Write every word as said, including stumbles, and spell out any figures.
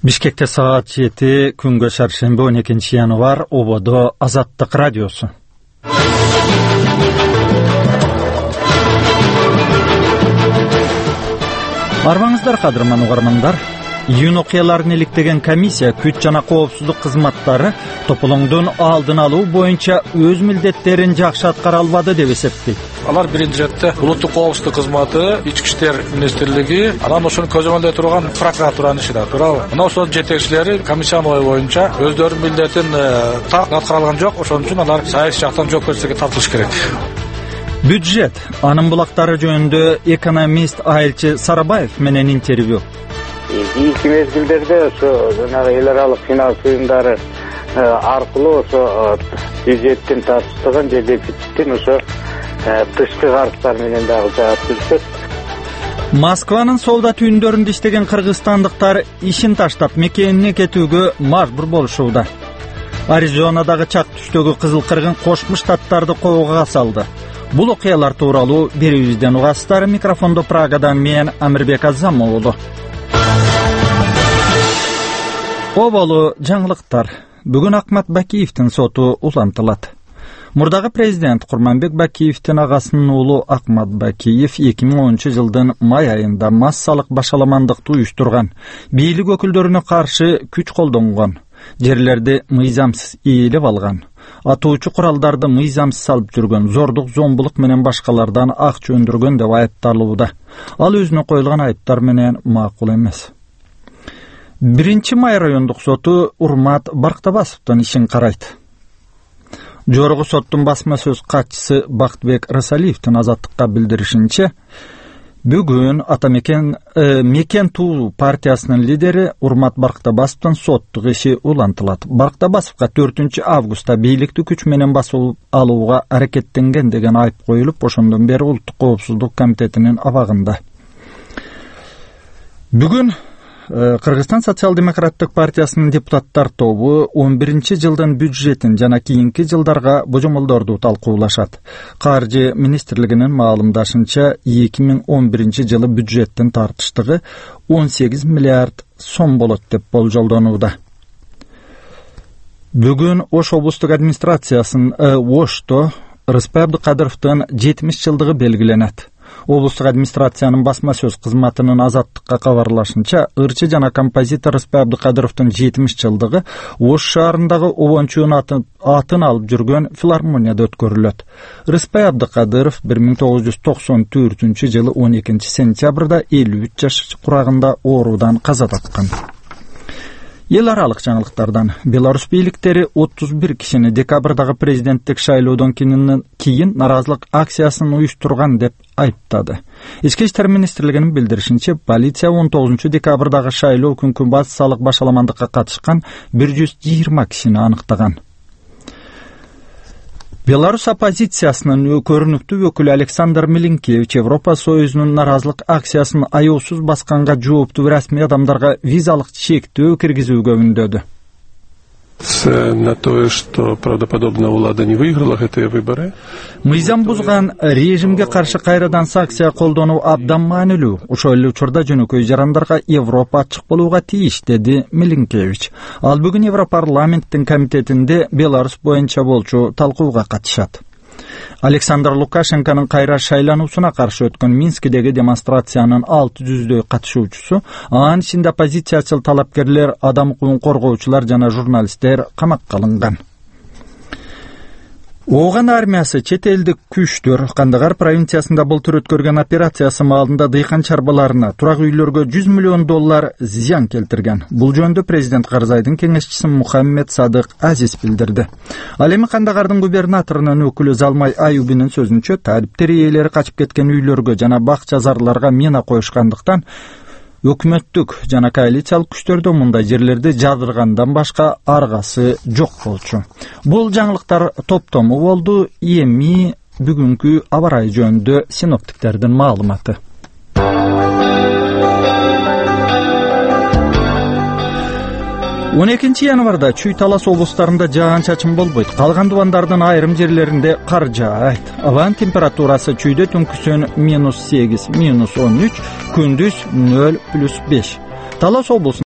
Бишкекте саат жети, күнгө шаршемби он экинчи январ, ободо Азаттык радиосу. Арбаңыздар, кадырман угармандар. Июнь окуяларын иликтеген комиссия күч жана коопсуздук кызматтары тополоңдун алдын алуу боюнча өз милдеттерин жакшы аткара албады деп эсептейт. Алар биринчи четте улуттук коопсуздук кызматы, ички иштер министрлиги, анан ошону көзөмөлдөй турган прокуратуранын иши да, туурабы? Мына ошол жетекчилери комиссиянын ою боюнча өздөрүнүн милдетин так аткара алган жок, ошон үчүн алар саясий жактан жоопкерчиликке тартылыш керек. Бюджет, анын булактары жөнүндө экономист Айылчы Сарабаев менен интервью. Ийки мезгилдерде ошо жанагы эл аралык финанс уюмдары аркылуу ошо бюджеттин тартыштыгын же дефициттин ошо тышкы карыздар менен дагы жаап жүрүшөт. Москванын соода түйүндөрүндө иштеген кыргызстандыктар ишин таштап мекенине кетүүгө мажбур болушууда. Аризонадагы чак түштөгү кызыл кыргын Кошмо Штаттарды коого салды. Бул окуялар тууралуу берүүбүздөн угасыздар. Микрофондо Прагадан мен Амирбек Азам уулу. Оболу жаңылыктар. Бүгүн Акмат Бакиевдин соту улантылат. Мурдагы президент Курманбек Бакиевдин агасынын уулу Акмат Бакиев эки миң онунчу жылдын май айында массалык башаламандыкты уюштурган, бийлик өкүлдөрүнө каршы күч колдонгон, жерлерди мыйзамсыз ээлеп алган, атуучу куралдарды мыйзамсыз салып жүргөн, зордук, зомбулук менен башкалардан акча өндүргөн деп айыпталууда. Ал өзүнө коюлган айыптар менен макул эмес. Биринчи май райондук соту Урмат Барктабасовдун ишин карайт. Жогорку соттун басма сөз катчысы Бактыбек Расалиевдин Азаттыкка билдиришинче, бүгүн Атамекен э, Мекен Туу партиясынын лидери Урмат Барктабасовдун соттук иши улантылат. Барктабасовго төртүнчү августта бийликти күч менен басып алууга аракеттенген деген айып коюлуп, ошондон бери Улуттук коопсуздук комитетинин абагында. Бүгүн Кыргызстан социал-демократтык партиясынын депутаттар тобу он биринчи жылдын бюджетин жана кийинки жылдарга божомолдорду талкуулашат. Каржы министрлигинин маалымдашынча эки миң он биринчи жылы бюджеттин тартыштыгы он сегиз миллиард сом болот деп болжолдонууда. Бүгүн Ош облустук администрациясынын Ошто Рыспай Абдыкадыровдун жетимиш жылдыгы белгиленет. Облустук администрациянын басма сөз кызматынын Азаттыкка кабарлашынча, ырчы жана композитор Рыспай Абдыкадыровдун жетимиш жылдыгы Ош шаарындагы обончунун атын, атын алып жүргөн филармонияда өткөрүлөт. Рыспай Абдыкадыров бир миң тогуз жүз токсон төртүнчү жылы он экинчи сентябрда элүү үч жаш курагында оорудан каза тапкан. Эл аралык жаңылыктардан Беларусь бийликтери отуз бир кишини декабрдагы президенттик шайлоодон кийин наразылык акциясын уюштурган деп айыптады. Ички иштер министрлигинин билдиришинче, полиция он тогузунчу декабрдагы шайлоо күнкү массалык башаламандыкка катышкан бир жүз жыйырма кишини аныктаган. Беларусь оппозициясынын көрүнүктүү өкүлү Александр Милинкевич Европа Союзунун наразылык акциясын аяусуз басканга жооптуу расмий адамдарга визалык чектөө киргизүүгө үндөдү. На то, что правдоподобно влада не выиграла эти выборы. Мыйзам бузган режимге каршы кайрадан санкция колдонуу абдан маанилүү. Ошол эле учурда жөнөкөй жарандарга Европа ачык болууга тийиш, деди Милинкевич. Ал бүгүн Европарламенттин комитетинде Беларусь боюнча болчу талкууга катышат. Александр Лукашенконун кайра шайлануусуна каршы өткөн Минскидеги демонстрациянын алты жүздөй катышуучусу, анын ичинде оппозициячыл талапкерлер, адам укугун коргоочулар жана журналисттер камакка алынган. Ооган армиясы чет элдик күчтөр Кандагар провинциясында былтыр өткөргөн операциясы маалында дыйкан чарбаларына, турак үйлөргө жүз миллион доллар зыян келтирген. Бул жөнүндө президент Карзайдын кеңешчиси Мухаммед Садык Азиз билдирди. Ал эми Кандагардын губернаторунун өкүлү Залмай Аюбинин сөзүнчө, талиптер ээлери качып кеткен үйлөргө жана бакча зарларга мина коюшкандыктан өкмөттүк жана коалициялык күчтөрдө мындай жерлерди жадыргандан башка аргасы жок болчу. Бул жаңылыктар топтому болду. Эми бүгүнкү аба ырайы жөнүндө синоптиктердин маалыматы. он экинчи январда Чүй Талас облустарында жаан-чачын болбойт. Калган дубандардын айрым жерлеринде кар жаайт. Абанын температурасы Чүйдө түнкүсүн минус сегиз, минус он үч, күндүз нөл плюс беш. Талас облусунда